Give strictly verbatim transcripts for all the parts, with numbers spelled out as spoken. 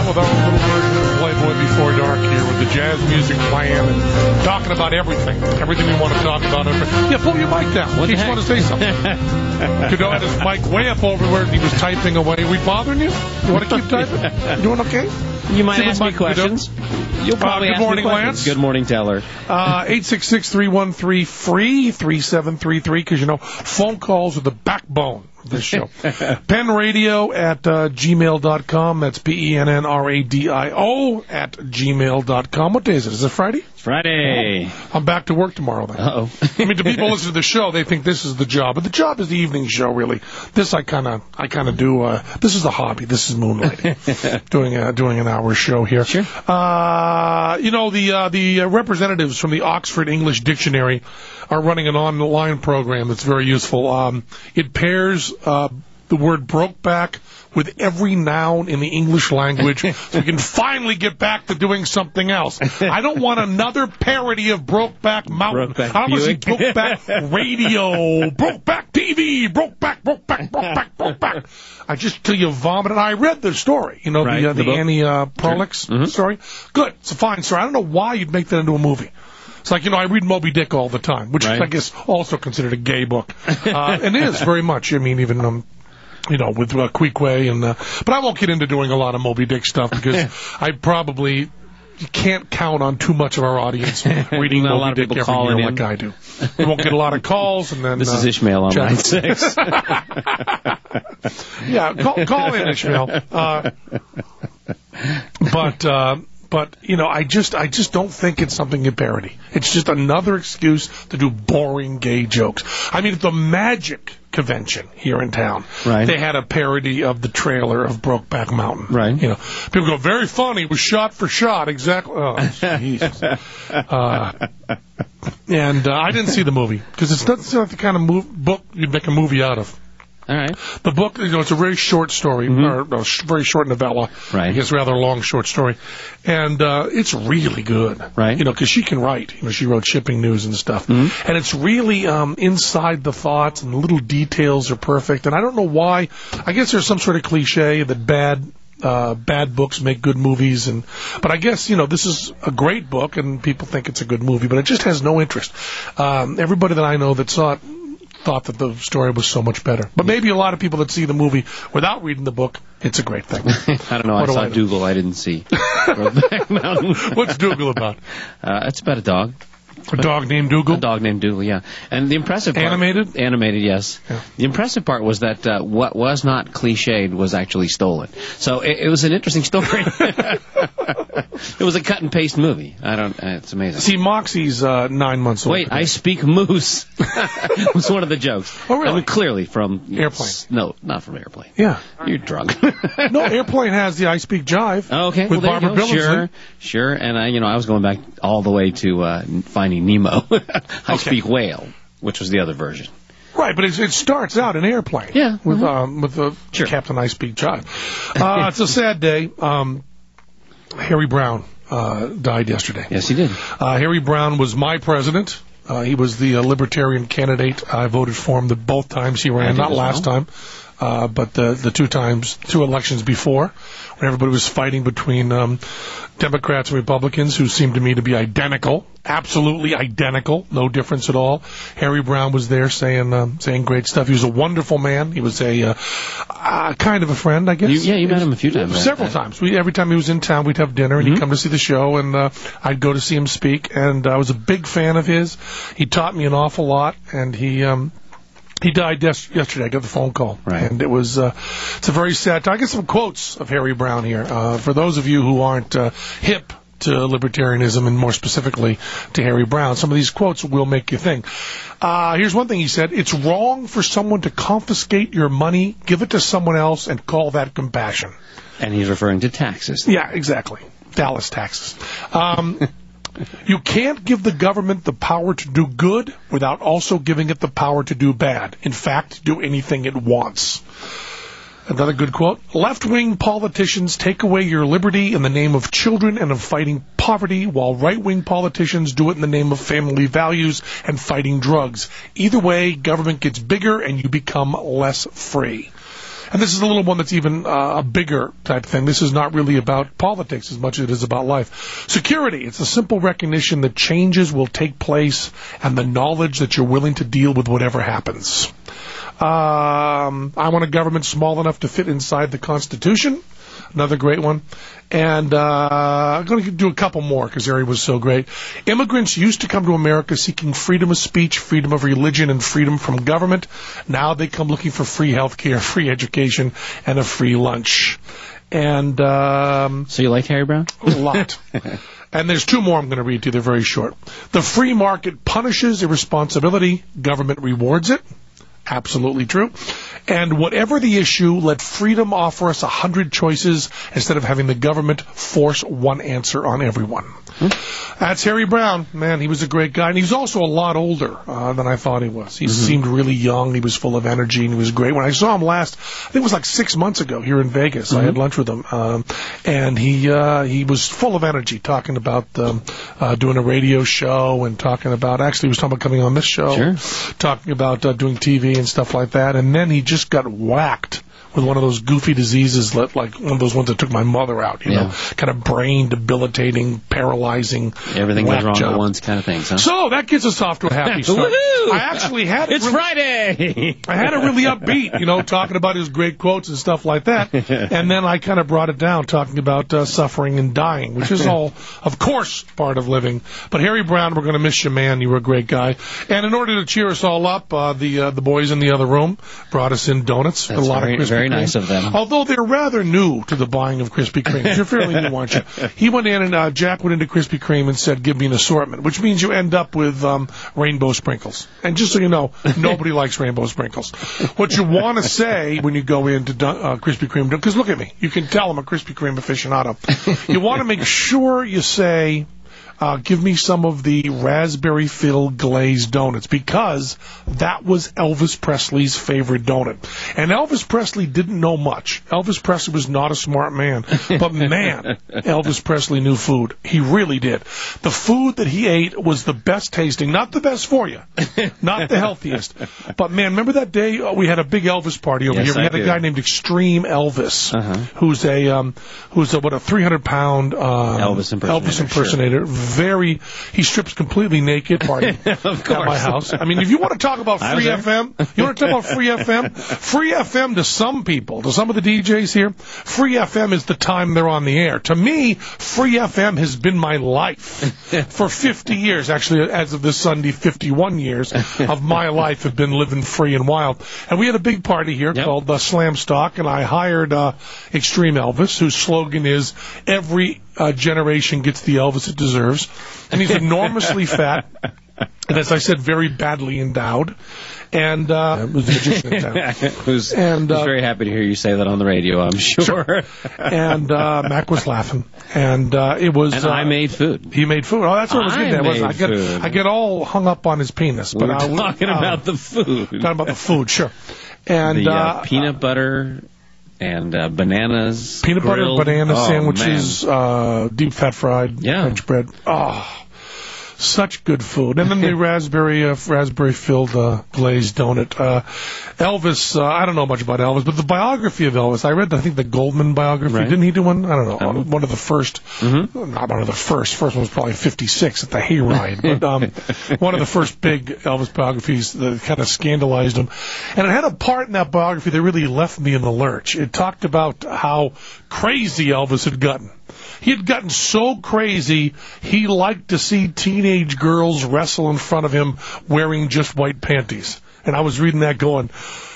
on with our little version of Playboy Before Dark here with the jazz music playing and talking about everything. Everything we want to talk about. Yeah, pull your mic down. What in case you want to say something. You know, had his mic way up over where he was typing away. Are we bothering you? You want to keep typing? You doing okay? You might See ask me questions. You'll probably uh, good ask morning, me questions. Lance. Good morning, Teller. Uh, eight six six, three one three, free, three seven three three, because, you know, phone calls are the backbone of this show. Penn Radio at uh, gmail dot com. That's P E N N R A D I O at gmail dot com. What day is it? Is it Friday? Friday. Oh, I'm back to work tomorrow, then. Uh-oh. I mean, to people listen to the show, they think this is the job. But the job is the evening show, really. This I kind of I kind of do. Uh, this is the hobby. This is moonlighting. doing, a, doing an hour show here. Sure. Uh, you know, the, uh, the representatives from the Oxford English Dictionary are running an online program that's very useful. Um, it pairs uh, the word Brokeback with every noun in the English language so we can finally get back to doing something else. I don't want another parody of Brokeback Mountain. Brokeback I want to see Buick. Brokeback Radio, Brokeback T V, Brokeback, Brokeback, Brokeback, Brokeback. I just till you vomit. And I read the story, you know, Right, the, uh, the the book. Annie uh, Prolix Mhm. story. Good. It's a fine story. I don't know why you'd make that into a movie. It's like, you know, I read Moby Dick all the time, which Right. I guess also considered a gay book. Uh, and it is very much. I mean, even, um, you know, with uh, Queequeg and, uh, but I won't get into doing a lot of Moby Dick stuff because I probably you can't count on too much of our audience reading Not a Moby lot of Dick people every calling year in. like I do. We won't get a lot of calls, and then This uh, is Ishmael on Jeff- line six. Yeah, call, call in, Ishmael. Uh, but. Uh, But, you know, I just I just don't think it's something you parody. It's just another excuse to do boring gay jokes. I mean, at the Magic convention here in town, Right. they had a parody of the trailer of Brokeback Mountain. Right. You know, people go, very funny, it was shot for shot, exactly. Oh, Jesus. uh, and uh, I didn't see the movie, because it's not, it's not the kind of move, book you'd make a movie out of. All right. The book, you know, it's a very short story, Mm-hmm. or no, sh- very short novella. Right. I guess rather long short story. And uh, it's really good. Right. You know, because she can write. You know, she wrote Shipping News and stuff. Mm-hmm. And it's really um, inside the thoughts, and the little details are perfect. And I don't know why. I guess there's some sort of cliche that bad uh, bad books make good movies. and But I guess, you know, this is a great book, and people think it's a good movie, but it just has no interest. Um, everybody that I know that saw it thought that the story was so much better. But maybe a lot of people that see the movie without reading the book, it's a great thing. I don't know. What I do saw I know? Dougal. I didn't see Brokeback Mountain. What's Dougal about? Uh, it's about a dog. A dog named Dougal? A dog named Dougal, yeah. And the impressive part... Animated? Animated, yes. Yeah. The impressive part was that uh, what was not cliched was actually stolen. So it, it was an interesting story. It was a cut-and-paste movie. I don't... Uh, it's amazing. See, Moxie's uh, nine months old. Wait, I speak moose. was one of the jokes. Oh, really? I mean, clearly from... Airplane. No, not from Airplane. Yeah. You're drunk. No, Airplane has the I Speak Jive. Oh, okay. With well, there Barbara you go. Billingsley. Sure, sure. And I, you know, I was going back all the way to uh, Finding Nemo. I Okay. Speak Whale, which was the other version. Right, but it, it starts out in Airplane. Yeah, With, mhm. um, with the Sure. Captain I Speak Jive. Uh, it's a sad day. Um, Harry Brown uh, died yesterday. Yes, he did. Uh, Harry Brown was my president. Uh, he was the uh, libertarian candidate. I voted for him the both times he I ran, did not as last well. time, uh, but the the two times, two elections before, when everybody was fighting between um, Democrats and Republicans, who seemed to me to be identical, absolutely identical, no difference at all. Harry Brown was there saying um, saying great stuff. He was a wonderful man. He was a uh, uh, kind of a friend, I guess. You- yeah, you met him a few times, Several right? times. We, every time he was in town, we'd have dinner, and he'd come to see the show, and uh, I'd go to see him speak. And I was a big fan of his. He taught me an awful lot, and he um, he died yes- yesterday. I got the phone call, Right. and it was uh, it's a very sad time. I get some quotes of Harry Brown here uh, for those of you who aren't uh, hip to libertarianism, and more specifically to Harry Brown. Some of these quotes will make you think. Uh, here's one thing he said: "It's wrong for someone to confiscate your money, give it to someone else, and call that compassion." And he's referring to taxes. Yeah, exactly. Dallas taxes. Um, you can't give the government the power to do good without also giving it the power to do bad. In fact, do anything it wants. Another good quote. Left-wing politicians take away your liberty in the name of children and of fighting poverty, while right-wing politicians do it in the name of family values and fighting drugs. Either way, government gets bigger and you become less free. and this is a little one that's even uh, a bigger type thing. This is not really about politics as much as it is about life. Security. It's a simple recognition that changes will take place and the knowledge that you're willing to deal with whatever happens. Um, I want a government small enough to fit inside the Constitution. Another great one. And uh, I'm going to do a couple more because Harry was so great. Immigrants used to come to America seeking freedom of speech, freedom of religion, and freedom from government. Now they come looking for free health care, free education, and a free lunch. And um, so you like Harry Brown? A lot. And there's two more I'm going to read to you. They're very short. The free market punishes irresponsibility. Government rewards it. Absolutely true. And whatever the issue, let freedom offer us a hundred choices instead of having the government force one answer on everyone. Hmm. That's Harry Brown. Man, he was a great guy. And he was also a lot older uh, than I thought he was. He mm-hmm. seemed really young. He was full of energy, and he was great. When I saw him last, I think it was like six months ago here in Vegas. Mm-hmm. I had lunch with him. Um, and he uh, he was full of energy, talking about um, uh, doing a radio show and talking about, actually he was talking about coming on this show, sure. talking about uh, doing T V and stuff like that. And then he just got whacked with one of those goofy diseases, like one of those ones that took my mother out, you yeah. know, kind of brain debilitating, paralyzing, everything goes wrong job. at once kind of things, huh? So that gets us off to a happy start. I actually had it's really, Friday. I had a really upbeat, you know, talking about his great quotes and stuff like that, and then I kind of brought it down, talking about uh, suffering and dying, which is all, of course, part of living. But Harry Brown, we're going to miss you, man. You were a great guy. And in order to cheer us all up, uh, the uh, the boys in the other room brought us in donuts. That's a lot very, of Krispy very Kreme. Nice of them. Although they're rather new to the buying of Krispy Kremes. You're fairly new, aren't you? He went in and uh, Jack went into Krispy Kreme and said, give me an assortment, which means you end up with um, rainbow sprinkles. And just so you know, nobody likes rainbow sprinkles. What you want to say when you go into uh, Krispy Kreme, because look at me, you can tell I'm a Krispy Kreme aficionado. You want to make sure you say, Uh, give me some of the raspberry-filled glazed donuts, because that was Elvis Presley's favorite donut. And Elvis Presley didn't know much. Elvis Presley was not a smart man. But, man, Elvis Presley knew food. He really did. The food that he ate was the best tasting, not the best for you, not the healthiest. But, man, remember that day uh, we had a big Elvis party over yes, here? We I had do. a guy named Extreme Elvis, uh-huh. who's a, um, who's a, what, a three hundred pound um, Elvis impersonator. Elvis impersonator. Sure. Very, he strips completely naked party at my house. I mean, if you want to talk about free F M, you want to talk about free F M? Free F M to some people, to some of the D Js here, free F M is the time they're on the air. To me, free F M has been my life for fifty years. Actually, as of this Sunday, fifty-one years of my life have been living free and wild. And we had a big party here yep. called uh, Slam Stock, and I hired uh, Extreme Elvis, whose slogan is, every uh, generation gets the Elvis it deserves. And he's enormously fat, and as I said, very badly endowed. And uh, it was a magician in town. who's, and, uh, who's very happy to hear you say that on the radio, I'm sure. sure. And uh, Mac was laughing. And uh, it was... And uh, I made food. He made food. Oh, that's what I was I getting at. made I get, food. I get all hung up on his penis. We but were I, talking uh, about the food. Talking about the food, sure. And the uh, uh, peanut butter... And uh, bananas, peanut grilled. butter, banana oh, sandwiches, uh, deep fat fried yeah. French bread. Oh, such good food. And then the raspberry, uh, raspberry filled uh, glazed donut. Uh, Elvis, uh, I don't know much about Elvis, but the biography of Elvis, I read, I think the Goldman biography. Right. Didn't he do one? I don't know. Um, one of the first, mm-hmm. not one of the first. First one was probably fifty-six at the Hayride. But um, one of the first big Elvis biographies that kind of scandalized him. And it had a part in that biography that really left me in the lurch. It talked about how crazy Elvis had gotten. He had gotten so crazy, he liked to see teenage girls wrestle in front of him wearing just white panties. And I was reading that going,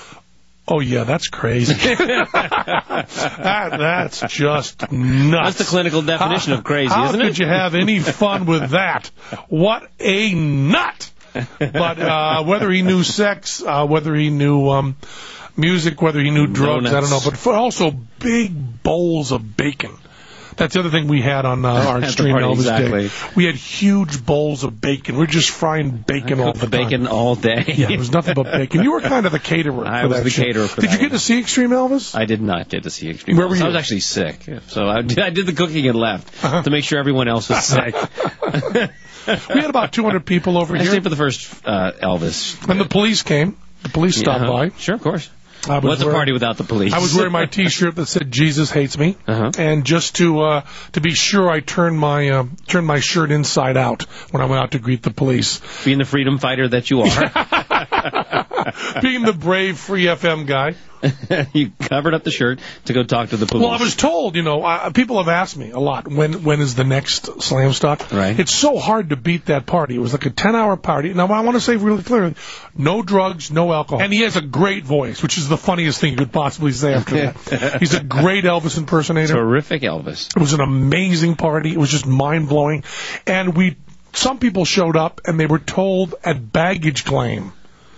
oh, yeah, that's crazy. that, that's just nuts. That's the clinical definition how, of crazy, how isn't it? How could you have any fun with that? What a nut! But uh, whether he knew sex, uh, whether he knew um, music, whether he knew drugs, Donuts. I don't know. But for also big bowls of bacon. That's the other thing we had on uh, our Extreme party, Elvis exactly. Day. We had huge bowls of bacon. We were just frying bacon all the bacon time. all day. Yeah, it was nothing but bacon. You were kind of the caterer. I for was that the show. caterer for Did that you get one. to see Extreme Elvis? I did not get to see Extreme Where Elvis. were you? I was actually sick, so I did, I did the cooking and left uh-huh. to make sure everyone else was sick. We had about two hundred people over I here. stayed for the first uh, Elvis. And the police came. The police stopped uh-huh. by. Sure, of course. I was What's wearing, a party without the police? I was wearing my T-shirt that said "Jesus hates me," uh-huh. and just to uh, to be sure, I turned my uh, turned my shirt inside out when I went out to greet the police. Being the freedom fighter that you are. Being the brave Free F M guy. You covered up the shirt to go talk to the police. Well, I was told, you know, uh, people have asked me a lot, when when is the next Slam Stock? Right. It's so hard to beat that party. It was like a ten-hour party. Now, I want to say really clearly, no drugs, no alcohol. And he has a great voice, which is the funniest thing you could possibly say after that. He's a great Elvis impersonator. Terrific Elvis. It was an amazing party. It was just mind-blowing. And we, some people showed up, and they were told at baggage claim,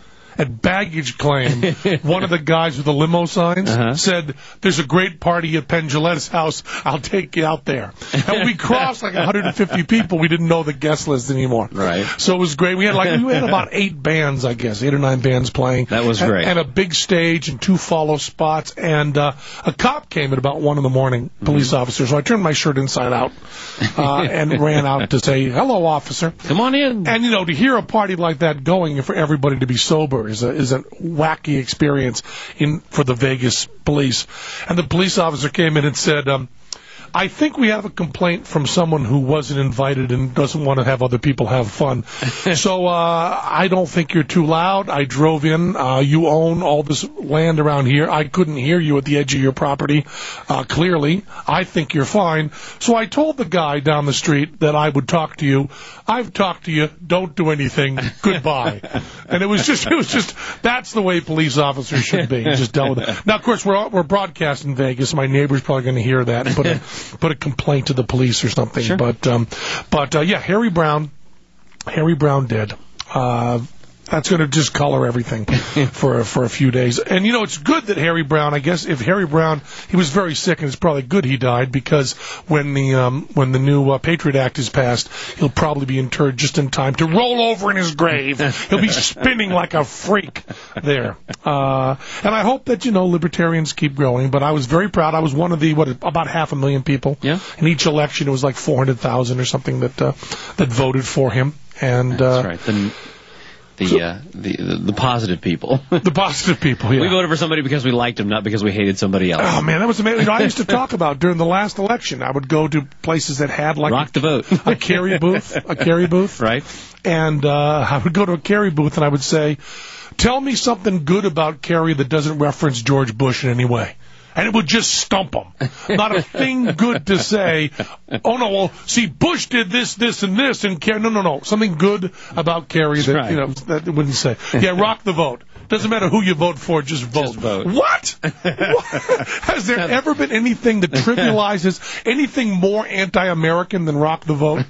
At baggage claim, one of the guys with the limo signs uh-huh. said, "There's a great party at Penn Jillette's house. I'll take you out there." And we crossed like one hundred fifty people. We didn't know the guest list anymore. Right. So it was great. We had like we had about eight bands, I guess, eight or nine bands playing. That was great. And, and a big stage and two follow spots. And uh, a cop came at about one in the morning, police mm-hmm. officer. So I turned my shirt inside out uh, and ran out to say, "Hello, officer. Come on in." And you know, to hear a party like that going and for everybody to be sober is a is a wacky experience in for the Vegas police. And the police officer came in and said, um, "I think we have a complaint from someone who wasn't invited and doesn't want to have other people have fun. So uh, I don't think you're too loud. I drove in. Uh, you own all this land around here. I couldn't hear you at the edge of your property. Uh, clearly, I think you're fine. So I told the guy down the street that I would talk to you. I've talked to you. Don't do anything. Goodbye." And it was just, it was just, that's the way police officers should be. Just dealt with it. Now, of course, we're we're broadcasting in Vegas. My neighbor's probably going to hear that and put a put a complaint to the police or something. Sure. But um, but uh, yeah, Harry Brown, Harry Brown dead. Uh, that's going to just color everything for for a few days. And you know, it's good that Harry Brown. I guess if Harry Brown, he was very sick, and it's probably good he died, because when the um, when the new uh, Patriot Act is passed, he'll probably be interred just in time to roll over in his grave. He'll be spinning like a freak there. Uh, and I hope that, you know, libertarians keep growing. But I was very proud. I was one of the what about half a million people. Yeah. In each election, it was like four hundred thousand or something that uh, that voted for him. And that's uh, right. The, the, uh, the, the the positive people. The positive people, yeah. We voted for somebody because we liked him, not because we hated somebody else. Oh, man, that was amazing. You know, I used to talk about during the last election, I would go to places that had like Rock a, the vote. a carry booth, a carry booth. Right. And uh, I would go to a carry booth and I would say, "Tell me something good about Kerry that doesn't reference George Bush in any way." And it would just stump them. Not a thing good to say. "Oh, no, well, see, Bush did this, this, and this, and Kerry." No, no, no. Something good about Kerry that, right. you know, that it wouldn't say. Yeah, rock the vote. Doesn't matter who you vote for, just vote. Just vote. What? What? Has there ever been anything that trivializes anything more anti-American than rock the vote?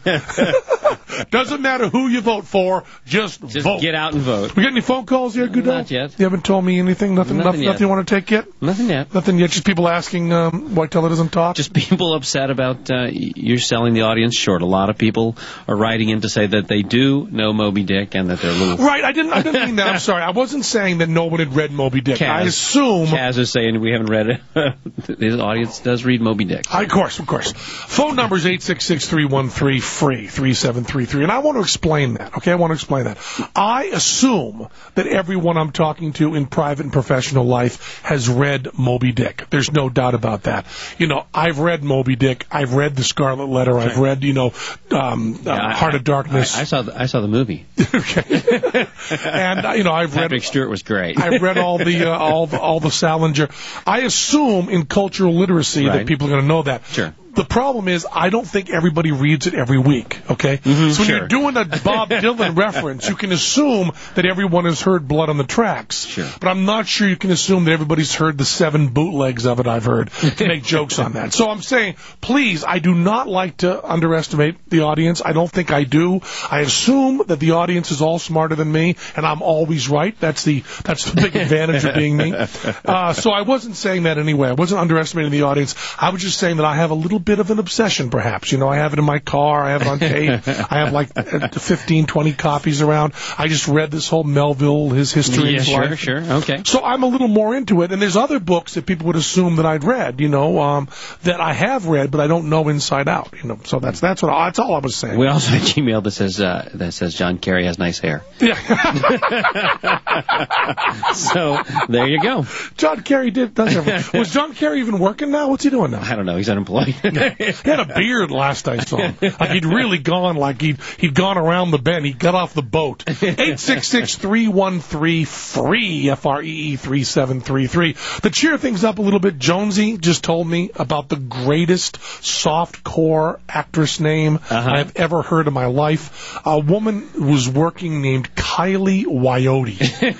Doesn't matter who you vote for, just, just vote. Get out and vote. We got any phone calls here, Goodell? Not yet. You haven't told me anything? Nothing, nothing, nothing, yet. nothing you want to take yet? Nothing yet. Nothing yet. Just people asking um, why Teller doesn't talk? Just people upset about uh, you're selling the audience short. A lot of people are writing in to say that they do know Moby Dick and that they're a little... Right, I didn't I didn't mean that. I'm sorry. I wasn't saying that no one had read Moby Dick. Kaz, I assume... Kaz is saying we haven't read it. His audience does read Moby Dick. Of course, of course. Phone number is eight six six, three one three, free, three seven three three. And I want to explain that, okay? I want to explain that. I assume that everyone I'm talking to in private and professional life has read Moby Dick. There's no doubt about that. You know, I've read Moby Dick. I've read The Scarlet Letter. I've read, you know, um, yeah, uh, I, Heart of Darkness. I, I saw the, I saw the movie. Okay. And, uh, you know, I've Patrick read... Patrick Stewart was great. I've read all the, uh, all the, all the Salinger. I assume in cultural literacy right. that people are going to know that. Sure. The problem is, I don't think everybody reads it every week, okay? Mm-hmm, so when sure. you're doing a Bob Dylan reference, you can assume that everyone has heard Blood on the Tracks. Sure. But I'm not sure you can assume that everybody's heard the seven bootlegs of it I've heard to make jokes on that. So I'm saying, please, I do not like to underestimate the audience. I don't think I do. I assume that the audience is all smarter than me, and I'm always right. That's the that's the big advantage of being me. Uh, so I wasn't saying that anyway. I wasn't underestimating the audience. I was just saying that I have a little bit of an obsession, perhaps. You know, I have it in my car. I have it on tape. I have like fifteen, twenty copies around. I just read this whole Melville, his history Yeah, and his sure, life. sure. Okay. So I'm a little more into it. And there's other books that people would assume that I'd read, you know, um, that I have read, but I don't know inside out, you know. So that's that's what I, that's all I was saying. We also have an email that says uh, that says John Kerry has nice hair. Yeah. So there you go. John Kerry did does everything. Was John Kerry even working now? What's he doing now? I don't know. He's unemployed. He had a beard last I saw him. Like he'd really gone, like he'd, he'd gone around the bend. He got off the boat. eight six six, three one three, free, F R E E three seven three three. To cheer things up a little bit, Jonesy just told me about the greatest soft-core actress name Uh-huh. I've ever heard in my life. A woman was working named Kylie Wyote.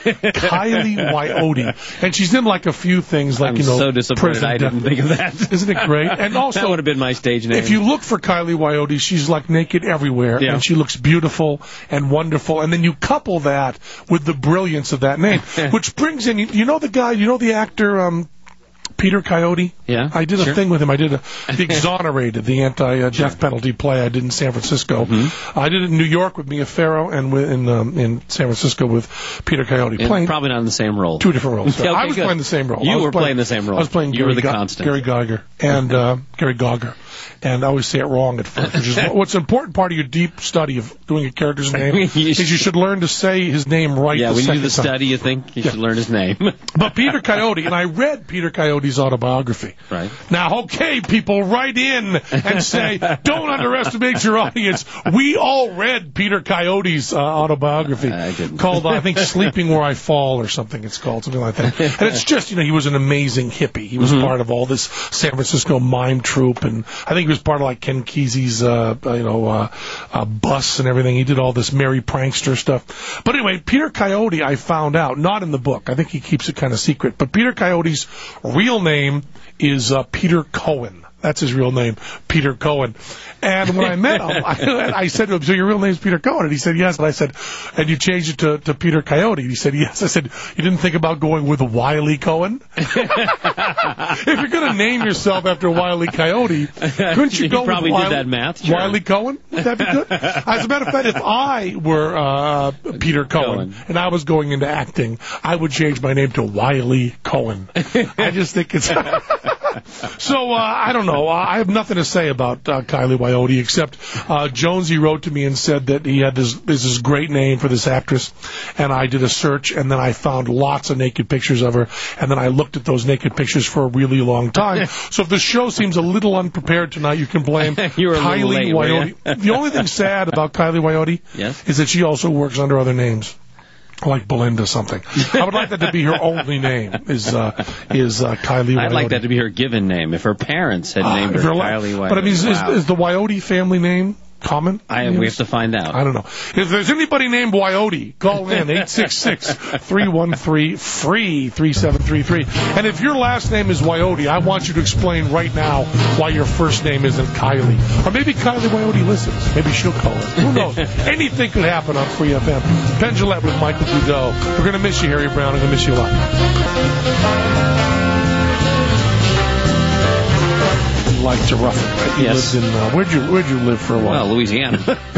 Kylie Wyote. And she's in like a few things like, I'm you know, so disappointed Prison I didn't Death. think of that. Isn't it great? And also, That would have been my stage name. if you look for Kylie Wyote, she's like naked everywhere, Yeah. and she looks beautiful and wonderful. And then you couple that with the brilliance of that name, which brings in, you, you know the guy, you know the actor, um, Peter Coyote? Yeah, I did sure. a thing with him. I did a, the Exonerated, the anti-death penalty play I did in San Francisco. Mm-hmm. I did it in New York with Mia Farrow and with, in, um, in San Francisco with Peter Coyote. And Playing probably not in the same role. two different roles. Okay, I was good. playing the same role. You I was were playing the same role. I was playing You Gary were the Ga- constant. Gary Geiger and uh, Gary Gogger. And I always say it wrong at first, which is what's an important part of your deep study of doing a character's name is you should learn to say his name right Yeah, the when you do second the time. study, you think you Yeah. should learn his name. But Peter Coyote, and I read Peter Coyote's autobiography. Right. Now, okay, people, write in and say, don't underestimate your audience. We all read Peter Coyote's uh, autobiography I didn't. called, I think, Sleeping Where I Fall or something it's called, something like that. And it's just, you know, he was an amazing hippie. He was Mm-hmm. part of all this San Francisco mime troupe, and I think he was part of, like, Ken Kesey's, uh, uh, you know, uh, uh, bus and everything. He did all this merry prankster stuff. But anyway, Peter Coyote, I found out, not in the book. I think he keeps it kind of secret. But Peter Coyote's real name is uh, Peter Cohen. That's his real name, Peter Cohen. And when I met him, I, I said to him, so your real name's Peter Cohen? And he said, yes. And I said, and you changed it to, to Peter Coyote? And he said, yes. I said, you didn't think about going with Wile E. Cohen? If you're going to name yourself after Wile E. Coyote, couldn't you He go probably with did Wile, that math, sure. Wile E. Cohen? Would that be good? As a matter of fact, if I were uh, Peter Cohen, Cohen. and I was going into acting, I would change my name to Wile E. Cohen. I just think it's... So, uh, I don't know. I have nothing to say about uh, Kylie Wyote, except uh, Jonesy wrote to me and said that he had this, this this great name for this actress, and I did a search, and then I found lots of naked pictures of her, and then I looked at those naked pictures for a really long time. So if the show seems a little unprepared tonight, you can blame You were a little Kylie late, were Wyote. you? The only thing sad about Kylie Wyote Yes? is that she also works under other names. Like Belinda something. I would like that to be her only name, is uh, is uh, Kylie Wyote. I'd like that to be her given name. If her parents had named Uh, if her you're like- Kylie Wyote. But I mean, is, Wow. is, is the Wyote family name common? I, we have to find out. I don't know. If there's anybody named Wyote, call in eight six six, three one three, free three seven three three. And if your last name is Wyote, I want you to explain right now why your first name isn't Kylie. Or maybe Kylie Wyote listens. Maybe she'll call us. Who knows? Anything could happen on Free F M. Penn Jillette with Michael Dudeau. We're going to miss you, Harry Brown. I'm going to miss you a lot. Like to rough it, right? You Yes. lived in, uh, where'd you, where'd you live for a while? Well, Louisiana.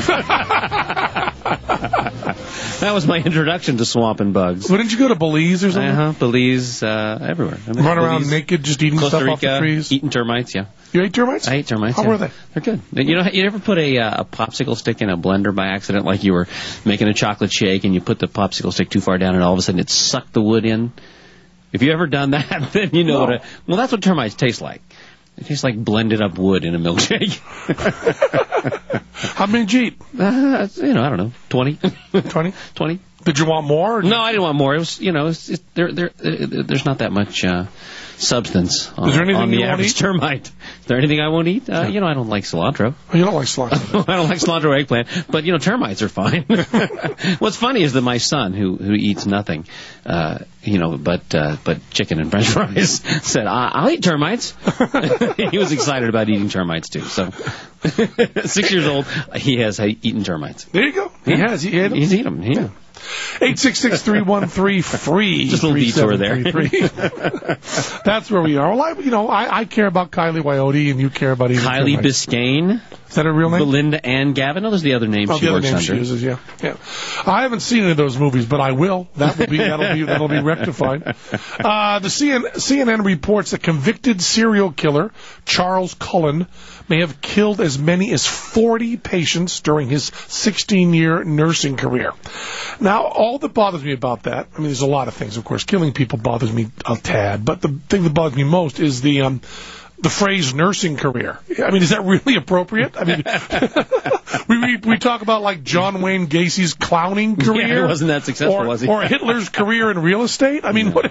That was my introduction to swamp and bugs. Well, didn't you go to Belize or something? Uh-huh. Belize, uh, everywhere. I mean, Run around Belize, naked, just eating Costa stuff off the Rica, trees? eating termites, yeah. You ate termites? I ate termites. How yeah. were they? They're good. You know, you ever put a, uh, a popsicle stick in a blender by accident, like you were making a chocolate shake and you put the popsicle stick too far down and all of a sudden it sucked the wood in? If you ever done that, then you know No. what a... Well, that's what termites taste like. It tastes like blended up wood in a milkshake. How many did you eat? uh, you know, I don't know, twenty? twenty? twenty? Did you want more? Or No, I didn't want more. It was, you know, it's, it, there, there, uh, there's not that much uh, substance on, Is there anything on the you won't average eat? termite. Is there anything I won't eat? Uh, you know, I don't like cilantro. Oh, you don't like cilantro. I don't like cilantro or eggplant, but you know, termites are fine. What's funny is that my son, who who eats nothing, uh, you know, but uh, but chicken and French fries, said, I- "I'll eat termites." He was excited about eating termites too. So, six years old, he has eaten termites. There you go. He Yeah. has. He ate them. He's eaten them. Yeah. eight six six, three one three, free. Just a little detour there. That's where we are. Well, I, you know, I, I care about Kylie Wyote, and you care about Eva Kylie Termite. Biscayne. Is that her real name? Belinda Ann Gavin. Oh, there's the other name oh, she the other works name under. she uses, yeah. yeah. I haven't seen any of those movies, but I will. That will be that'll be that'll be rectified. Uh, the C N, C N N reports that convicted serial killer Charles Cullen may have killed as many as forty patients during his sixteen-year nursing career. Now, all that bothers me about that, I mean, there's a lot of things, of course. Killing people bothers me a tad, but the thing that bothers me most is the um, the phrase nursing career. I mean, is that really appropriate? I mean, we, we we talk about like John Wayne Gacy's clowning career. Yeah, he wasn't that successful, or, was he? Or Hitler's career in real estate. I mean, what?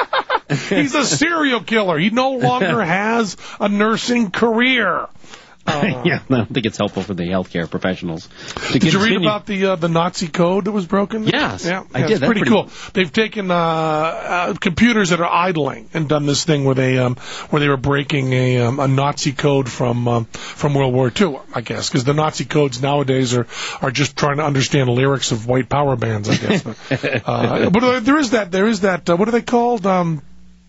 He's a serial killer. He no longer has a nursing career. Uh, yeah, I don't think it's helpful for the healthcare professionals. To did you read continue. about the uh, the Nazi code that was broken? Yes, yeah, I yeah, did. It's That's pretty, pretty cool. They've taken uh, uh, computers that are idling and done this thing where they um, where they were breaking a um, a Nazi code from um, from World War Two, I guess, because the Nazi codes nowadays are are just trying to understand lyrics of white power bands, I guess. uh, but there is that there is that uh, what are they called? Um,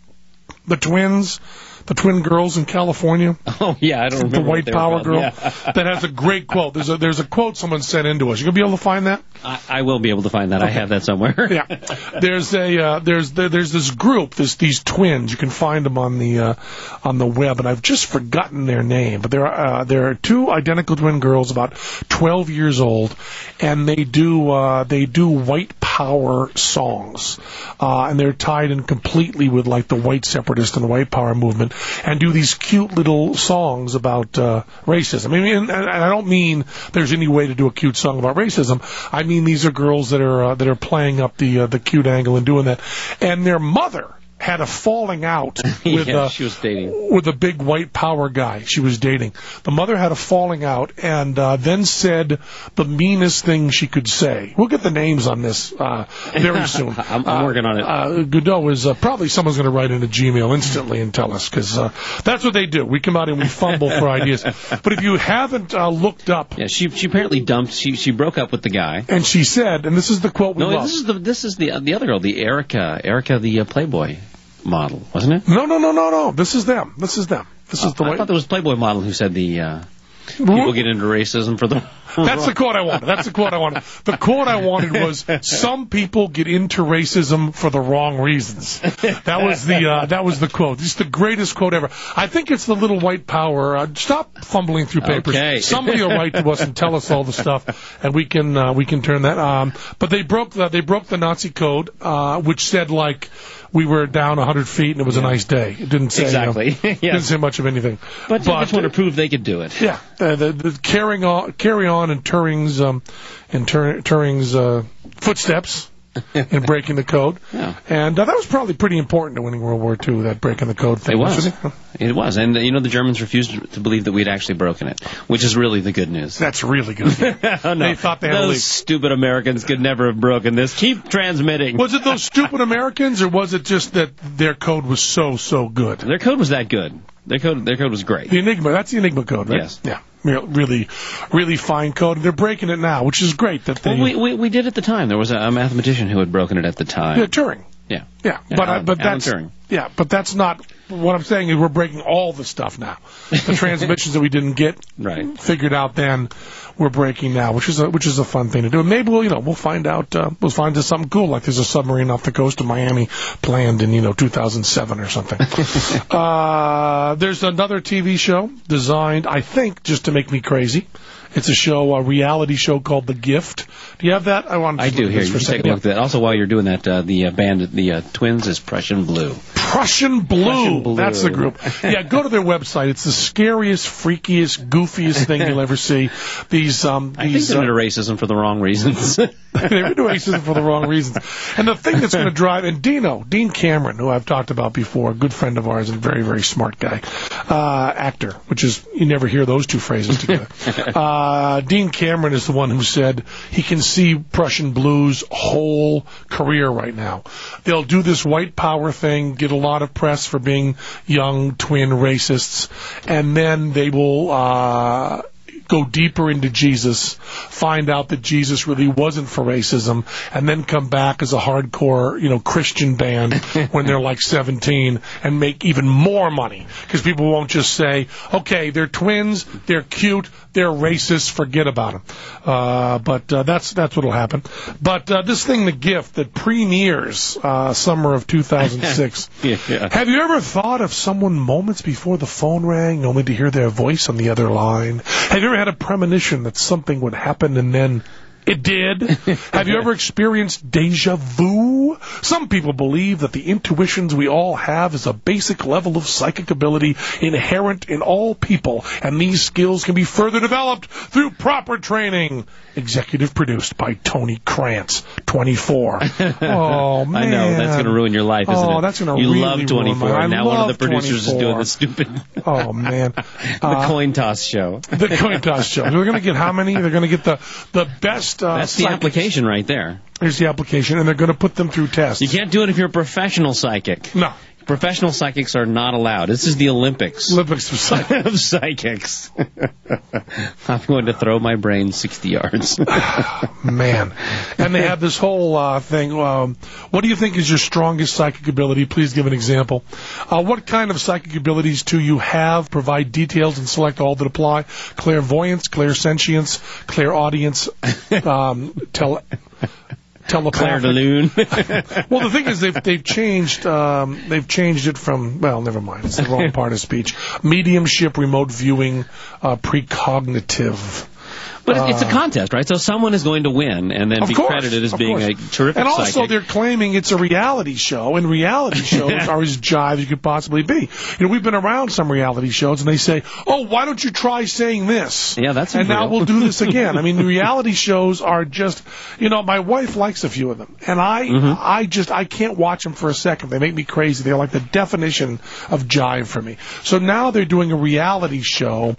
the twins. The twin girls in California. Oh yeah, I don't remember. The white what power girl yeah. that has a great quote. There's a there's a quote someone sent into us. You gonna be able to find that? I, I will be able to find that. Okay. I have that somewhere. yeah. There's a uh, there's there, there's this group. There's these twins. You can find them on the uh, on the web, and I've just forgotten their name. But there are uh, there are two identical twin girls, about twelve years old, and they do uh, they do white power songs, uh, and they're tied in completely with like the white separatist and the white power movement, and do these cute little songs about uh, racism. I mean, and, and I don't mean there's any way to do a cute song about racism. I mean these are girls that are uh, that are playing up the uh, the cute angle and doing that. And their mother had a falling out with yeah, uh, she was dating with a big white power guy she was dating. The mother had a falling out and uh, then said the meanest thing she could say. We'll get the names on this uh, very soon. I'm, I'm uh, working on it. Uh, Godot is uh, probably someone's going to write into Gmail instantly and tell us, because uh, that's what they do. We come out and we fumble for ideas. But if you haven't uh, looked up, yeah, she she apparently dumped. She she broke up with the guy, and she said, and this is the quote we no, love. this is the this is the the other girl, the Erica Erica the uh, Playboy model, wasn't it? No, no, no, no, no. This is them. This is them. This uh, is the I way. thought there was a Playboy model who said the uh, people get into racism for the. That's the quote I wanted. That's the quote I wanted. The quote I wanted was, "Some people get into racism for the wrong reasons." That was the uh, that was the quote. It's the greatest quote ever. I think it's the little white power. Uh, stop fumbling through papers. Okay. Somebody will write to us and tell us all the stuff, and we can uh, we can turn that. Um, but they broke the they broke the Nazi code, uh, which said like. We were down one hundred feet and it was yeah. a nice day. It didn't say exactly. You know, yes. didn't say much of anything. But, but just want to prove they could do it. Yeah, uh, the, the carrying on, carry on in Turing's um, in Tur- Turing's uh, footsteps in breaking the code. Yeah. And uh, that was probably pretty important in winning World War Two. That breaking the code thing. It was. It? It was, and uh, you know the Germans refused to believe that we'd actually broken it, which is really the good news. That's really good. oh, no. They thought they had those a leak. Stupid Americans could never have broken this. Keep transmitting. Was it those stupid Americans, or was it just that their code was so so good? Their code was that good. Their code, their code was great. The Enigma. That's the Enigma code, right? Yes. Yeah. Really, really fine code. They're breaking it now, which is great. That they. Well, we, we we did at the time. There was a, a mathematician who had broken it at the time. Yeah, Turing. Yeah. Yeah, yeah but Alan, uh, but Alan that's Turing. yeah, but that's not what I'm saying. Is we're breaking all the stuff now. The transmissions that we didn't get right. figured out then, we're breaking now, which is a which is a fun thing to do. And maybe we'll you know we'll find out uh, we'll find out something cool, like there's a submarine off the coast of Miami planned in you know two thousand seven or something. uh, there's another T V show designed, I think, just to make me crazy. It's a show, a reality show called The Gift. Do you have that? I want. I do. Here, you can take a look at that. Also, while you're doing that, uh, the uh, band, the uh, Twins, is Prussian Blue. Prussian Blue. Prussian Blue. That's the group. Yeah, go to their website. It's the scariest, freakiest, goofiest thing you'll ever see. These, um, I these, think they're uh, into racism for the wrong reasons. they're into racism for the wrong reasons. And the thing that's going to drive, and Dino, Dean Cameron, who I've talked about before, a good friend of ours and very, very smart guy, uh, actor, which is, you never hear those two phrases together. uh, Dean Cameron is the one who said he can see Prussian Blue's whole career right now. They'll do this white power thing, get a lot of press for being young twin racists, and then they will uh, go deeper into Jesus, find out that Jesus really wasn't for racism, and then come back as a hardcore, you know, Christian band when they're like seventeen and make even more money. Because people won't just say, okay, they're twins, they're cute, they're racist, forget about them. Uh, but uh, that's that's what'll happen. But uh, this thing, The Gift, that premieres uh, summer of two thousand six. yeah, yeah. Have you ever thought of someone moments before the phone rang, only to hear their voice on the other line? Have you ever had a premonition that something would happen and then it did? Have you ever experienced deja vu? Some people believe that the intuitions we all have is a basic level of psychic ability inherent in all people, and these skills can be further developed through proper training. Executive produced by Tony Krantz, twenty-four. Oh, man. I know, that's going to ruin your life, isn't oh, it? that's going to You really love twenty-four, ruin my and now one of the producers twenty-four. is doing the stupid... Oh, man. the Uh, coin toss show. The coin toss show. We're going to get how many? They're going to get the, the best... Uh, That's the psychics. application right there. Here's the application, and they're going to put them through tests. You can't do it if you're a professional psychic. No. Professional psychics are not allowed. This is the Olympics. Olympics of psychics. of psychics. I'm going to throw my brain sixty yards. Man. And they have this whole uh, thing. Um, what do you think is your strongest psychic ability? Please give an example. Uh, what kind of psychic abilities do you have? Provide details and select all that apply. Clairvoyance, clairsentience, clairaudience, um, tele... Claire telepathic. de Lune. Well, the thing is, they've they've changed um, they've changed it from well, never mind. It's the wrong part of speech. Mediumship, remote viewing, uh, precognitive. But it's a contest, right? So someone is going to win and then Of be course, credited as of being course. a terrific And also, psychic. they're claiming it's a reality show, and reality shows are as jive as you could possibly be. You know, we've been around some reality shows, and they say, "Oh, why don't you try saying this?" Yeah, that's and now real. we'll do this again. I mean, the reality shows are just, you know, my wife likes a few of them, and I, Mm-hmm. I just, I can't watch them for a second. They make me crazy. They're like the definition of jive for me. So now they're doing a reality show,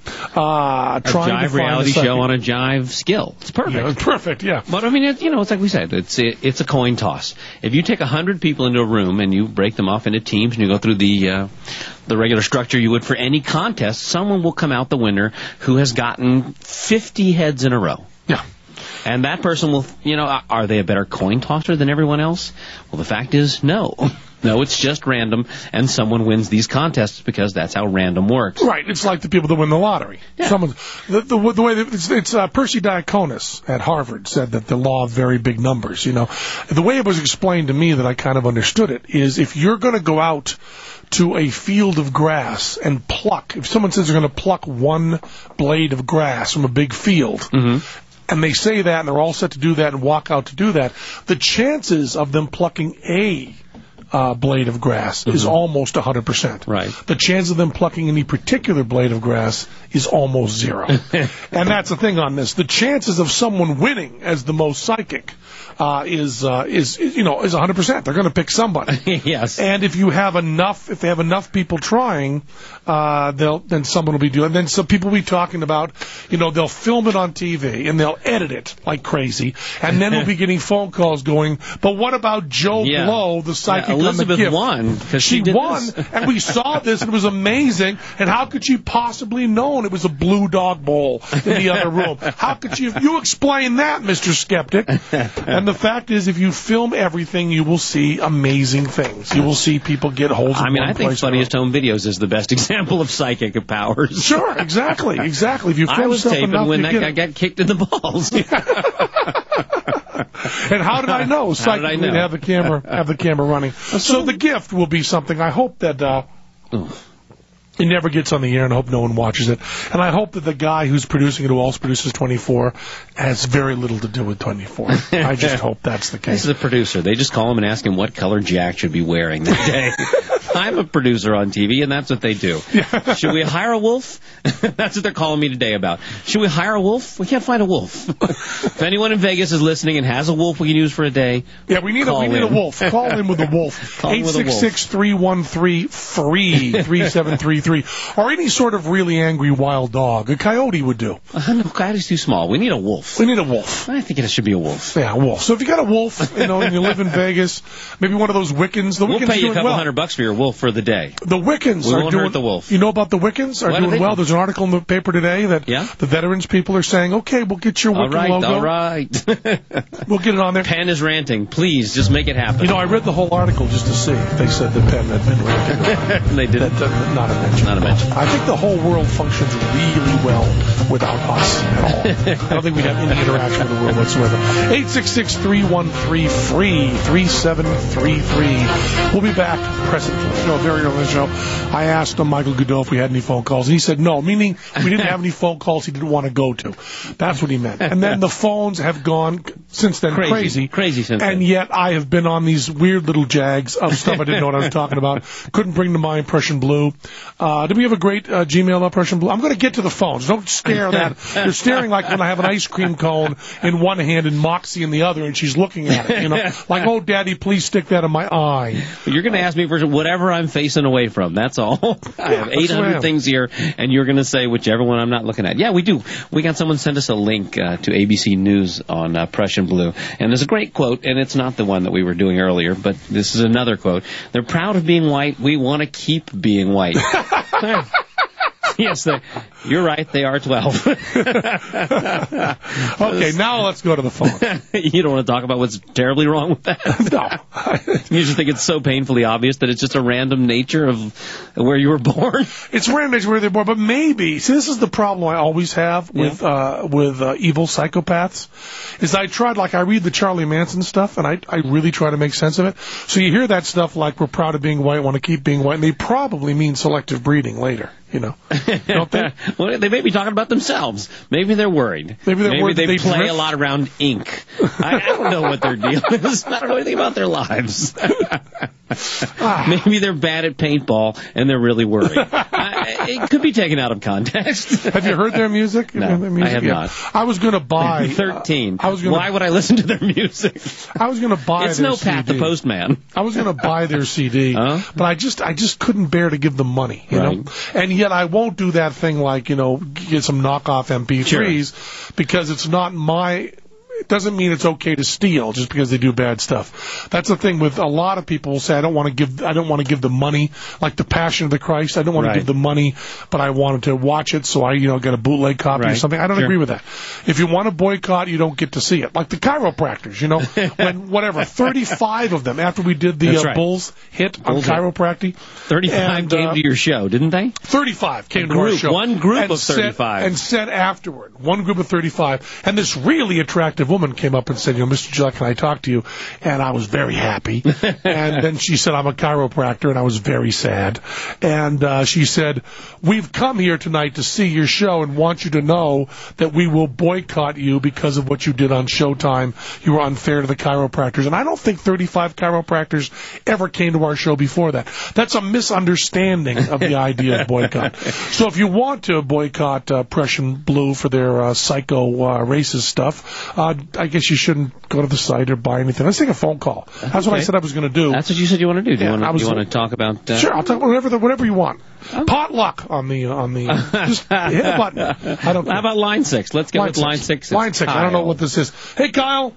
uh, a trying to jive find reality a psychic. show on a jive skill. It's perfect. Yeah, it's perfect. Yeah. But I mean, it, you know, it's like we said, it's it, it's a coin toss. If you take a hundred people into a room and you break them off into teams and you go through the uh, the regular structure you would for any contest, someone will come out the winner who has gotten fifty heads in a row. Yeah. And that person will, you know, are they a better coin tosser than everyone else? Well, the fact is, no. No, it's just random, and someone wins these contests because that's how random works. Right, it's like the people that win the lottery. Yeah. Someone, the, the, the way that it's, it's uh, Percy Diaconis at Harvard said that the law of very big numbers. You know, the way it was explained to me that I kind of understood it is if you're going to go out to a field of grass and pluck, if someone says they're going to pluck one blade of grass from a big field. Mm-hmm. And they say that, and they're all set to do that and walk out to do that, the chances of them plucking a uh, blade of grass mm-hmm. is almost one hundred percent. Right. The chance of them plucking any particular blade of grass is almost zero. And that's the thing on this. The chances of someone winning as the most psychic uh, is, uh, is, you know, is one hundred percent. They're going to pick somebody. Yes. And if you have enough, if they have enough people trying, uh, they'll, then someone will be doing, and then some people will be talking about, you know, they'll film it on T V and they'll edit it like crazy, and then we'll be getting phone calls going, but what about Joe Yeah. Blow, the psychic Yeah, on the Elizabeth gift? won because She she, did won, this. and we saw this, and it was amazing. And how could she possibly known it was a blue dog bowl in the other room? How could she? You explain that, Mister Skeptic. And the fact is, if you film everything, you will see amazing things. You will see people get holds of I mean, one I think place Funniest or Home Videos is the best example of psychic powers. Sure, exactly, exactly. If you film I was stuff taping enough, when you that get guy it. got kicked in the balls. And how did I know? How did I Psychically know? to have the camera, have the camera running. So the gift will be something. I hope that. Uh, It never gets on the air, and I hope no one watches it. And I hope that the guy who's producing it, who also produces twenty-four, has very little to do with twenty-four. I just hope that's the This case. is a producer. They just call him and ask him what color Jack should be wearing that day. I'm a producer on T V, and that's what they do. Yeah. Should we hire a wolf? That's what they're calling me today about. Should we hire a wolf? We can't find a wolf. If anyone in Vegas is listening and has a wolf we can use for a day, Yeah, we need a call we need in. a wolf. Call in with a wolf. Call in Eight with a six wolf. six three one three free three seven three three, or any sort of really angry wild dog. A coyote would do. Uh, no, coyote's too small. We need a wolf. We need a wolf. I think it should be a wolf. Yeah, a wolf. So if you got a wolf, you know, and you live in Vegas, maybe one of those Wiccans. The We'll Wiccans pay you doing a couple well. hundred bucks for your wolf for the day. The Wiccans We are won't doing. hurt the wolf. You know about the Wiccans are What do doing they well. do? There's an article in the paper today that Yeah? the veterans people are saying, okay, we'll get your All Wiccan right, logo. all right. We'll get it on there. Penn is ranting. Please, just make it happen. You know, I read the whole article just to see if they said that Penn had been ranting. they didn't. That, uh, not a mention. Not a mention. I think the whole world functions really well without us at all. I don't think we'd have any interaction with the world whatsoever. eight six six, three one three, F R E E, three seven three three. We'll be back presently. You know, very early in the show, I asked him, Michael Godot, if we had any phone calls, and he said no, meaning we didn't have any phone calls he didn't want to go to. That's what he meant. And then the phones have gone since then Crazy. crazy. Crazy since and then. yet I have been on these weird little jags of stuff I didn't know what I was talking about. Couldn't bring to mind Prussian Blue. Uh, do we have a great uh, Gmail about Prussian Blue? I'm going to get to the phones. Don't stare that. You're staring like when I have an ice cream cone in one hand and Moxie in the other, and she's looking at it. You know, like, oh, Daddy, please stick that in my eye. You're going to ask me for whatever I'm facing away from. That's all. I have eight hundred things here, and you're going to say whichever one I'm not looking at. Yeah, we do. We got someone send us a link uh, to A B C News on uh, Prussian Blue, and there's a great quote, and it's not the one that we were doing earlier, but this is another quote. They're proud of being white. We want to keep being white. Yes, they, you're right. They are twelve. Okay, now let's go to the phone. You don't want to talk about what's terribly wrong with that? No. You just think it's so painfully obvious that it's just a random nature of where you were born? It's random nature where they're born, but maybe, see, this is the problem I always have with Yeah. uh, with uh, evil psychopaths, is I tried, like, I read the Charlie Manson stuff, and I, I really try to make sense of it. So you hear that stuff like, we're proud of being white, want to keep being white, and they probably mean selective breeding later. You know, don't they? Well, they may be talking about themselves. Maybe they're worried. Maybe they're Maybe worried they, that they play drift. a lot around ink. I, I don't know what their deal is. I don't know anything about their lives. Maybe they're bad at paintball and they're really worried. I, it could be taken out of context. Have you heard their music? No, their music? I have Yeah. not. I was going to buy Thirteen. Uh, I was gonna, Why would I listen to their music? I was going to buy. It's their no Pat C D. the Postman. I was going to buy their C D, Huh? but I just I just couldn't bear to give them money, you Right. know. And yet I won't do that thing like, you know, get some knockoff M P threes because it's not my. It doesn't mean it's okay to steal just because they do bad stuff. That's the thing with a lot of people who say, I don't want to give, I don't want to give the money, like the Passion of the Christ. I don't want Right. to give the money, but I wanted to watch it, so I, you know, get a bootleg copy or Right. something. I don't Sure. agree with that. If you want to boycott, you don't get to see it. Like the chiropractors, you know, when whatever, thirty-five of them after we did the That's uh, right. Bulls hit Bulls hit. on chiropractic. Thirty-five And, came uh, to your show, didn't they? thirty-five came A to our group, show. one group and of said- thirty-five. And said afterward, one group of thirty-five, and this really attractive woman came up and said, you know, Mister Gillette, can I talk to you? And I was very happy. And then she said, I'm a chiropractor, and I was very sad. And uh, she said, we've come here tonight to see your show and want you to know that we will boycott you because of what you did on Showtime. You were unfair to the chiropractors. And I don't think thirty-five chiropractors ever came to our show before that. That's a misunderstanding of the idea of boycott. So if you want to boycott uh, Prussian Blue for their uh, psycho uh, racist stuff, uh, I guess you shouldn't go to the site or buy anything. Let's take a phone call. That's what I Okay. said I was going to do. That's what you said you want to do. Do Yeah, you I want was- to, you want to talk about... Uh, Sure, I'll talk whatever the, whatever you want. Potluck on the on the just hit a button. I don't. How care. about line six? Let's go line with six. line six. It's Line six. I don't know Kyle. what this is. Hey Kyle.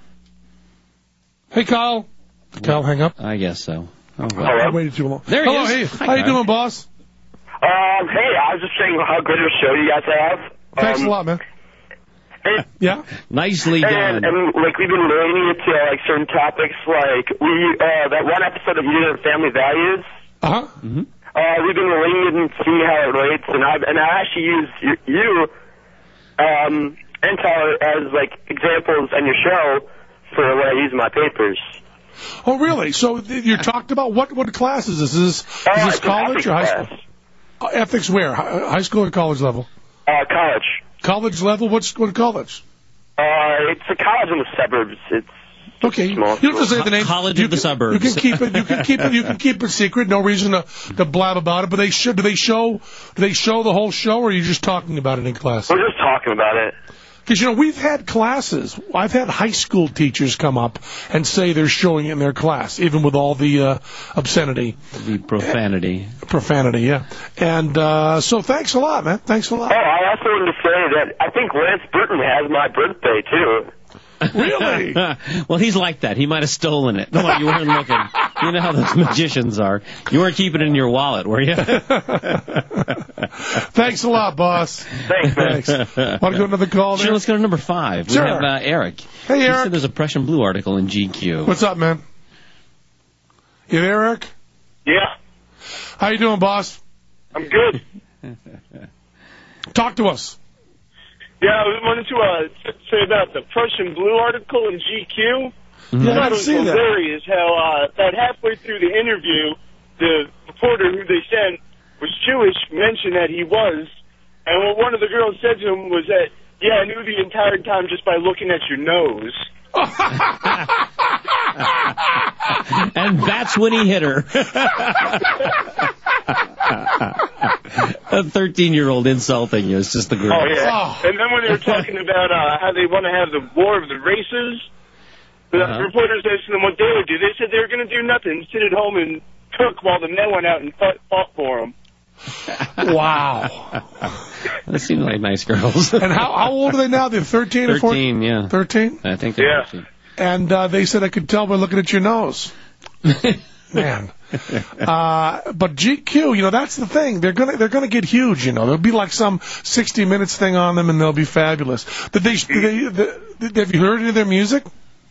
Hey Kyle. Did Kyle hang up? I guess so. Oh, well. I waited too long. There he Hello, is. hey. Hi, How you Kyle. doing, boss? Um, hey, I was just saying how good of a show you guys have. Thanks um, a lot, man. And, Yeah. Nicely and, done. and, like, we've been relating it to, like, certain topics, like, we, uh, that one episode of Unit of Family Values, Uh huh. uh, we've been relating it and seeing how it relates, and I and I actually use you, you um, and Tyler as, like, examples on your show for what I use in my papers. Oh, really? So th- you talked about what what class is this? Is this, is Uh, this it's an college ethics or high class. school? Uh, ethics where? Hi- High school or college level? Uh, college. College level? What's what college? Uh, it's a college in the suburbs. It's Okay, Small you don't have to say the name. College you of the can, suburbs. You can keep it. You can keep it. You can keep it secret. No reason to to blab about it. But they should. Do they show? Do they show the whole show, or are you just talking about it in class? we're just talking about it. Because, you know, we've had classes. I've had high school teachers come up and say they're showing it in their class, even with all the uh, obscenity. The profanity. Profanity, yeah. And uh, so thanks a lot, man. Thanks a lot. Oh, I also wanted to say that I think Lance Burton has my birthday, too. Really? Well, he's like that. He might have stolen it. No, you weren't looking. You know how those magicians are. You weren't keeping it in your wallet, were you? Thanks a lot, boss. Thanks, man. Thanks. Want to go another call there? Sure, let's go to number five. Sure. We have uh, Eric. Hey, He Eric. said there's a Prussian Blue article in G Q. What's up, man? You there, Eric? Yeah, How you doing, boss? I'm good. Talk to us. Yeah, I wanted to uh, say about the Prussian Blue article in G Q. Yeah, I thought I it was see that. hilarious how uh, about halfway through the interview, the reporter who they sent was Jewish, mentioned that he was, and what one of the girls said to him was that, yeah, I knew the entire time just by looking at your nose. And that's when he hit her. A thirteen-year-old insulting you. It's just the girl. Oh, yeah. Oh. And then when they were talking about uh, how they want to have the war of the races, the Uh-huh. reporters asked them what they would do. They said they were going to do nothing, sit at home and cook while the men went out and fought, fought for them. Wow. They seem like nice girls. And how, how old are they now? They're thirteen or fourteen? thirteen, yeah. thirteen? I think they're Yeah. thirteen. And uh, they said I could tell by looking at your nose. Man. Uh, but G Q, you know, that's the thing. They're gonna, they're gonna get huge, you know. There'll be like some sixty minutes thing on them and they'll be fabulous. Did they, did they, did, have you heard any of their music?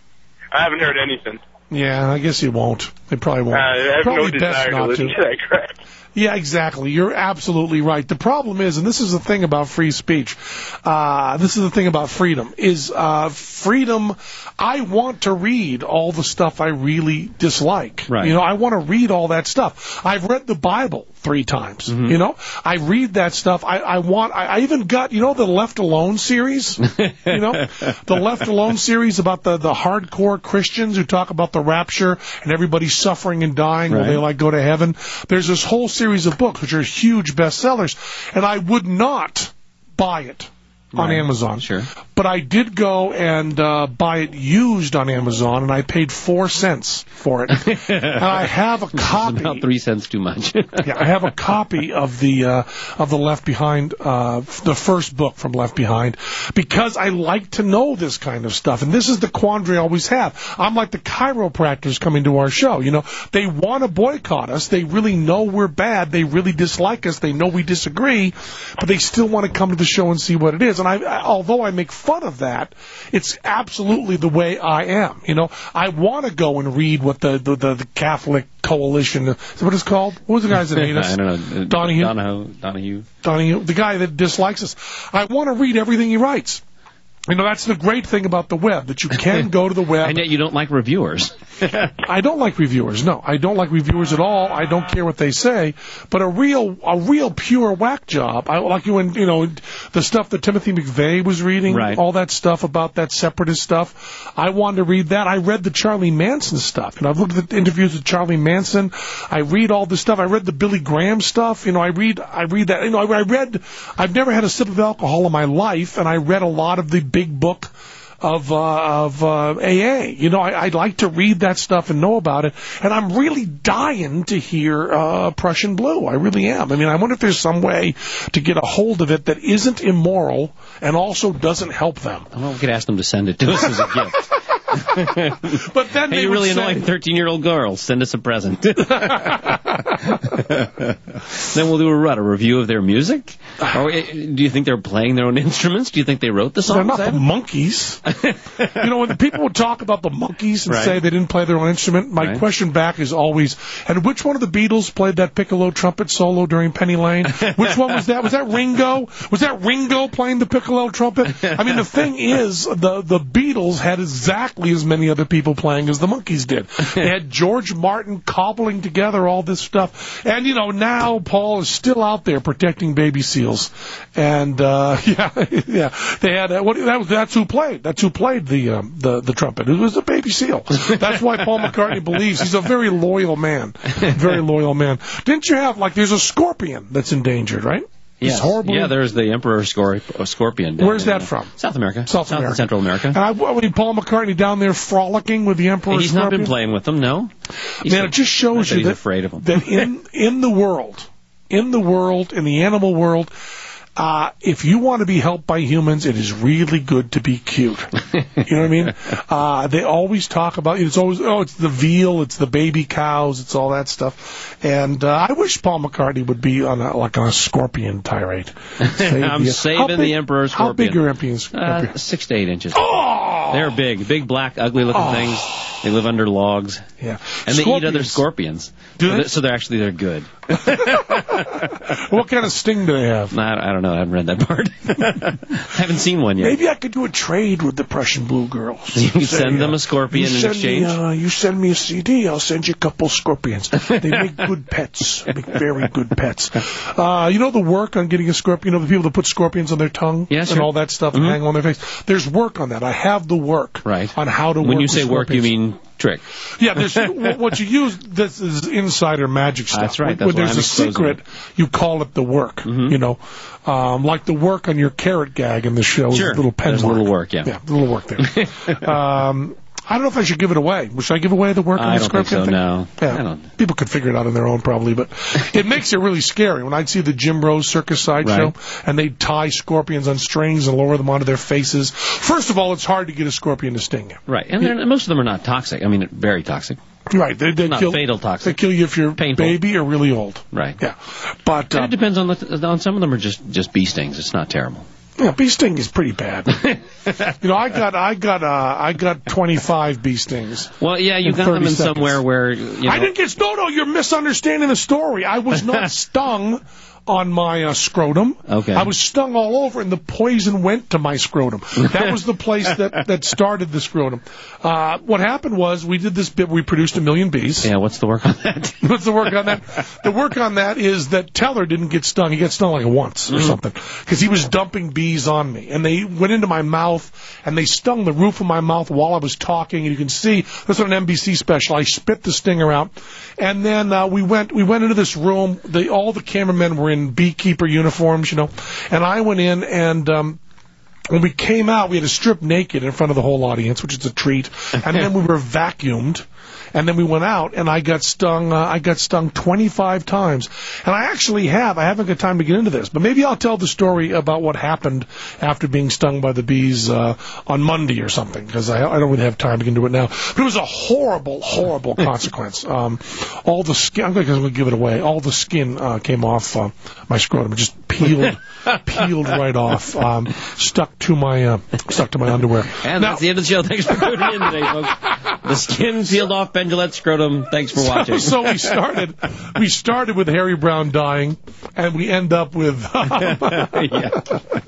I haven't heard anything. Yeah, I guess you won't. They probably won't. Uh, I have probably no best desire to not listen to. to that crap. Yeah, exactly. You're absolutely right. The problem is, and this is the thing about free speech, uh, this is the thing about freedom, is uh, freedom, I want to read all the stuff I really dislike. Right. You know, I want to read all that stuff. I've read the Bible three times, Mm-hmm. you know. I read that stuff. I, I want, I, I even got, you know, the Left Alone series? You know, the Left Alone series about the, the hardcore Christians who talk about the rapture and everybody suffering and dying Right. while they like go to heaven. There's this whole series of books which are huge bestsellers, and I would not buy it on Right. Amazon. Sure. But I did go and uh, buy it used on Amazon, and I paid four cents for it. And I have a copy. About three cents too much. Yeah, I have a copy of the uh, of the Left Behind, uh, the first book from Left Behind, because I like to know this kind of stuff. And this is the quandary I always have. I'm like the chiropractors coming to our show. You know, they want to boycott us. They really know we're bad. They really dislike us. They know we disagree, but they still want to come to the show and see what it is. And I, I although I make fun of that, it's absolutely the way I am. You know, I want to go and read what the the, the, the Catholic Coalition, is that what it's called? What was the guy's name? I don't know. Donahue? Donahue. Donahue. Donahue, the guy that dislikes us. I want to read everything he writes. You know, that's the great thing about the web, that you can go to the web. And yet you don't like reviewers. I don't like reviewers. No, I don't like reviewers at all. I don't care what they say. But a real, a real pure whack job. I like you when, you know, the stuff that Timothy McVeigh was reading, Right. all that stuff about that separatist stuff. I wanted to read that. I read the Charlie Manson stuff. You know, I've looked at the interviews with Charlie Manson. I read all this stuff. I read the Billy Graham stuff. You know, I read, I read that. You know, I, I read. I've never had a sip of alcohol in my life, and I read a lot of the big book of uh, of uh, A A. You know, I, I'd like to read that stuff and know about it, and I'm really dying to hear uh, Prussian Blue. I really am. I mean, I wonder if there's some way to get a hold of it that isn't immoral and also doesn't help them. Well, we could ask them to send it to us as a gift. But then Hey, they you would really say, annoying thirteen-year-old girls. Send us a present. Then we'll do a, what, a review of their music? Or uh, do you think they're playing their own instruments? Do you think they wrote the They're songs? not the Monkees. You know, when people would talk about the Monkees and Right. say they didn't play their own instrument, my Right. question back is always, and which one of the Beatles played that piccolo trumpet solo during Penny Lane? Which one was that? Was that Ringo? Was that Ringo playing the piccolo trumpet? I mean, the thing is, the, the Beatles had exactly as many other people playing as the Monkees did. They had George Martin cobbling together all this stuff. And, you know, now Paul is still out there protecting baby seals. And, uh, yeah, yeah. They had, uh, what, that was, that's who played. That's who played the, um, the, the trumpet. It was the baby seal. That's why Paul McCartney believes he's a very loyal man. Very loyal man. Didn't you have, like, there's a scorpion that's endangered, right? Yes. This horrible. Yeah, there's the Emperor Scorp- Scorpion. down Where's in, that uh, from? South America. South South America. and Central America. And I, when Paul McCartney down there frolicking with the Emperor He's Scorpion. not been playing with them, no. He's Man, it just shows that you he's that, afraid of them. that in in the world, in the world, in the animal world, uh, if you want to be helped by humans, it is really good to be cute. You know what I mean? Uh, they always talk about it's always oh, it's the veal, it's the baby cows, it's all that stuff. And uh, I wish Paul McCartney would be on a, like on a scorpion tirade. I'm the, saving big, the Emperor Scorpion. How big are emperors? Uh, six to eight inches. Oh! They're big, big, black, ugly-looking Oh. things. They live under logs. Yeah, And they Scorpions. eat other scorpions. Do so they? they're, so they're actually they're good. What kind of sting do they have? I, I don't know. I haven't read that part. I haven't seen one yet. Maybe I could do a trade with the Prussian Blue Girls. You can Say, send them uh, a scorpion you in send exchange. Me, uh, you send me a C D, I'll send you a couple scorpions. They make good pets. They make very good pets. Uh, you know the work on getting a scorpion? You know the people that put scorpions on their tongue Yeah, and sure. all that stuff Mm-hmm. and hang on their face? There's work on that. I have the work Right. on how to work When you with say work, you scorpions. mean trick. Yeah, there's what you use. This is insider magic stuff. That's right, When, that's when why there's I'm a exposing secret, it. you call it the work. Mhm. You know, um, like the work on your carrot gag in the show. Sure. Is a little pen There's a mark. little work, yeah. Yeah, a little work there. um, I don't know if I should give it away. Should I give away the work on I the don't think scorpion so, thing? no. Yeah. I don't. People could figure it out on their own probably, but it makes it really scary. When I'd see the Jim Rose Circus sideshow Right. and they'd tie scorpions on strings and lower them onto their faces. First of all, it's hard to get a scorpion to sting you. Right. And they're- most of them are not toxic. I mean, very toxic. Right, they, they Not kill, fatal toxic. They kill you if you're Painful. baby or really old. Right. Yeah, but And uh, it depends on the, on some of them are just, just bee stings. It's not terrible. yeah, bee sting is pretty bad. You know, I got I got uh, I got twenty-five bee stings. Well, yeah, you In got them thirty in seconds. somewhere where, you know. I didn't get no no. You're misunderstanding the story. I was not stung on my uh, scrotum. Okay. I was stung all over, and the poison went to my scrotum. That was the place that, that started the scrotum. Uh, what happened was we did this bit. We produced a million bees. Yeah, what's the work on that? What's the work on that? The work on that is that Teller didn't get stung. He got stung like once or Mm-hmm. something because he was dumping bees on me, and they went into my mouth and they stung the roof of my mouth while I was talking. And you can see this on an N B C special. I spit the stinger out, and then uh, we went we went into this room. The, all the cameramen were in beekeeper uniforms, you know, and I went in and. Um, When we came out, we had to strip naked in front of the whole audience, which is a treat. And then we were vacuumed. And then we went out, and I got stung. Uh, I got stung twenty-five times, and I actually have. I haven't got time to get into this, but maybe I'll tell the story about what happened after being stung by the bees uh, on Monday or something, because I, I don't really have time to get into it now. But it was a horrible, horrible consequence. Um, all the skin. I'm going to give it away. All the skin uh, came off uh, my scrotum. It just peeled, peeled right off. Um, stuck to my uh, stuck to my underwear. And Now- that's the end of the show. Thanks for tuning in today, folks. The skin peeled off Ben Gillette's scrotum. Thanks for watching. So, so we started, we started with Harry Brown dying, and we end up with. Um, Yeah.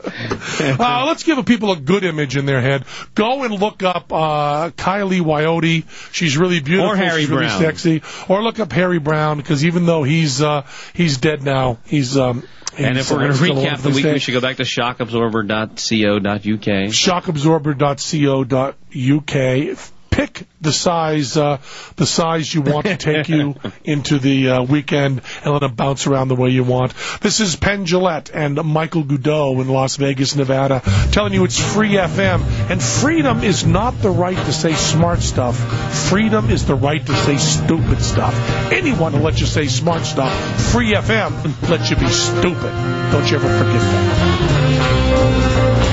uh, let's give people a good image in their head. Go and look up uh, Kylie Wyote. She's really beautiful. Or Harry She's really Brown. sexy. Or look up Harry Brown because even though he's uh, he's dead now, he's. Um, And he's, if we're going uh, to still recap alive the this week, day. we should go back to shock absorber dot co dot u k. shock absorber dot co dot u k. Pick the size, uh, the size you want to take you into the uh, weekend, and let it bounce around the way you want. This is Penn Jillette and Michael Goudot in Las Vegas, Nevada, telling you it's free F M. And freedom is not the right to say smart stuff. Freedom is the right to say stupid stuff. Anyone will let you say smart stuff. Free F M lets you be stupid. Don't you ever forget that.